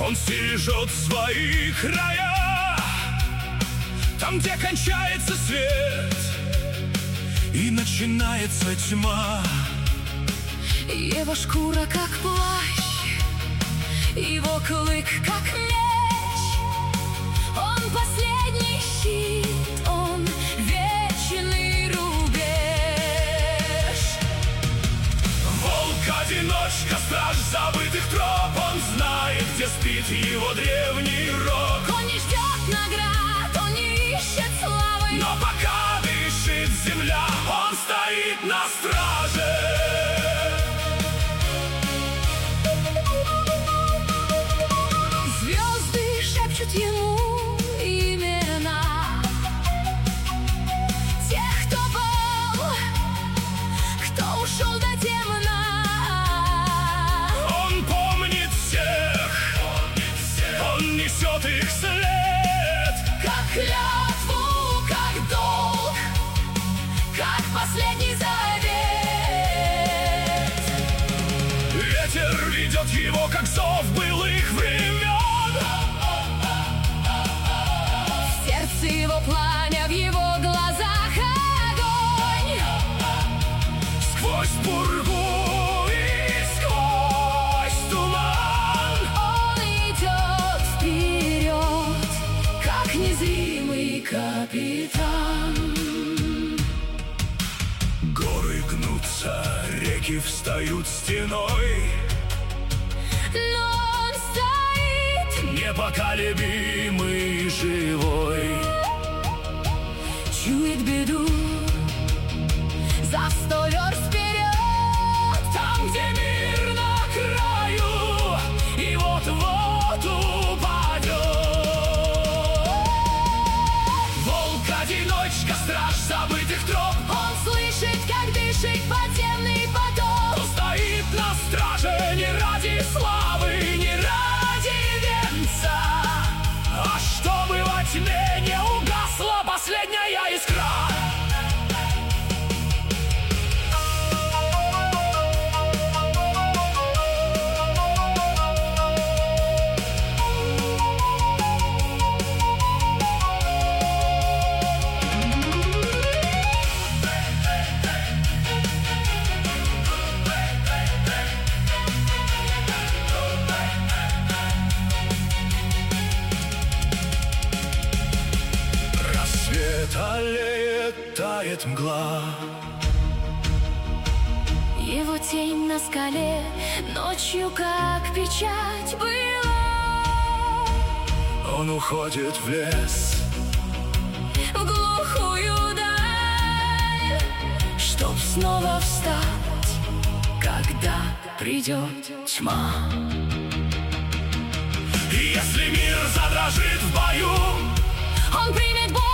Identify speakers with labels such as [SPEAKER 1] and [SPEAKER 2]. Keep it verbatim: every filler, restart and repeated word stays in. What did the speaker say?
[SPEAKER 1] Он стережет свои края, там, где кончается свет и начинается тьма.
[SPEAKER 2] Его шкура как плащ, его клык как меч. Он последний щит, он вечный рубеж.
[SPEAKER 1] Волк-одиночка, страж забытых троп, он знает, где спит его древний род.
[SPEAKER 2] Он не ждет наград, он не ищет славы,
[SPEAKER 1] но пока дышит земля, он стоит на страже.
[SPEAKER 2] Звезды шепчут ему имена тех, кто был, кто ушел до темна.
[SPEAKER 1] Он помнит всех, он несет их след,
[SPEAKER 2] как клятву, как долг, как последний завет.
[SPEAKER 1] Ветер ведет его, как зов былых времен.
[SPEAKER 2] В сердце его пламя, в его глазах огонь.
[SPEAKER 1] Сквозь пургу и сквозь туман
[SPEAKER 2] Он идет вперед, как незримый капитан.
[SPEAKER 1] Горы гнутся, реки встают стеной,
[SPEAKER 2] Но он стоит,
[SPEAKER 1] непоколебимый, живой.
[SPEAKER 2] чует беду за сто верст вперед.
[SPEAKER 1] Там, где мир на краю, и вот-вот упадет. Волк-одиночка, страж забытых троп,
[SPEAKER 2] Он слышит, как дышит подземный поток.
[SPEAKER 1] он стоит на страже не ради славы, не ради венца, а чтобы во тьме не угасла последняя искра. Аллеет, тает мгла,
[SPEAKER 2] Его тень на скале ночью как печать была.
[SPEAKER 1] он уходит в лес,
[SPEAKER 2] В глухую даль,
[SPEAKER 1] чтоб
[SPEAKER 2] снова встать, когда придет тьма.
[SPEAKER 1] И если мир задрожит в бою,
[SPEAKER 2] Он примет бой.